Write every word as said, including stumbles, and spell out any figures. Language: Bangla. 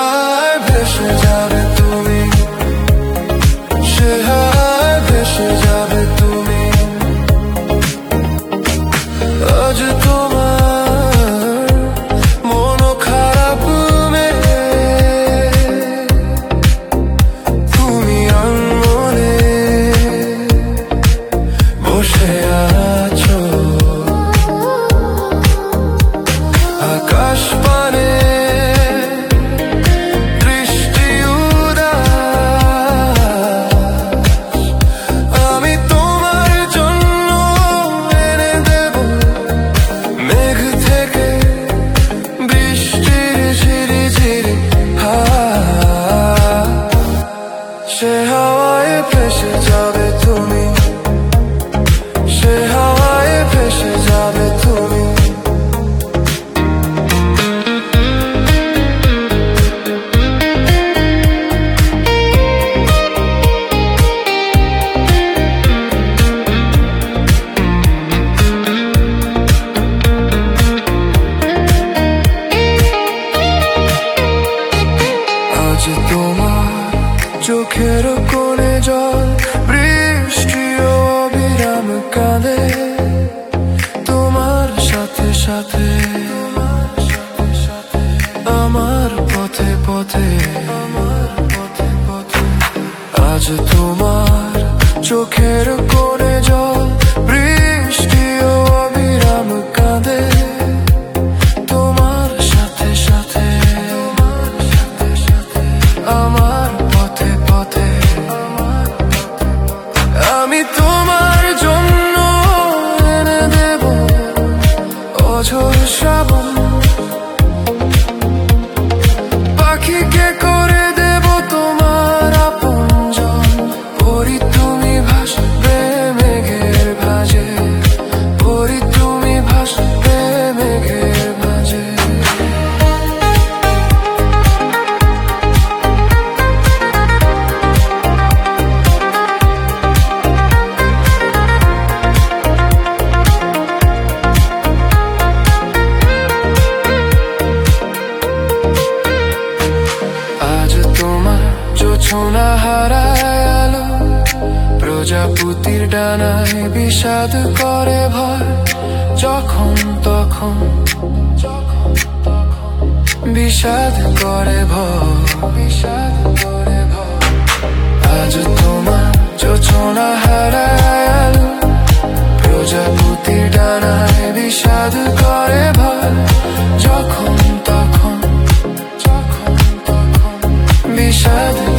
হাওয়ায় ভেসে যাবে তুমি, সে হাওয়ায় ভেসে যাবে তুমি। আজ তোমার মন খারাপ মেয়ে, তুমি আনমনে বসে আছো আকাশ পানে দৃষ্টি উদাস। আমি তোমার জন্য এনে দেব মেঘ থেকে বৃষ্টির ঝিরি ঝিরি হাওয়া। সে হাওয়ায় ভেসে যাবে তুমি, সে হাওয়ায় ভেসে যাবে তুমি। আজ তোমার চোখের কোণে জল, বৃষ্টিও অবিরাম কাঁদে তোমার সাথে সাথে, আমার পথে পথে, আমার পথে পথে। আজ তোমার চোখের কোণে জল, বৃষ্টিও অবিরাম কাঁদে তোমার সাথে সাথে, আমার পথে পথে। আমি তোমার জন্য এনে দেব অঝোর শ্রাবণ, পাখিকে করে দেব তোমার আপনজন। পরি তুমি ভাসবে মেঘের ভাঁজে, পরি তুমি ভাসবে মেঘের ভাঁজে। আজ তোমার জোছনা হারায় আলো, প্রজাপতির ডানায় বিষাদ করে ভয়। যখন তখন বিষাদ করে ভয়, বিষাদ করে ভয়। আজ তোমার জোছনা হারায় আলো, প্রজাপতির ডানায় বিষাদ করে ভয়। যখন তখন, যখন তখন বিষাদ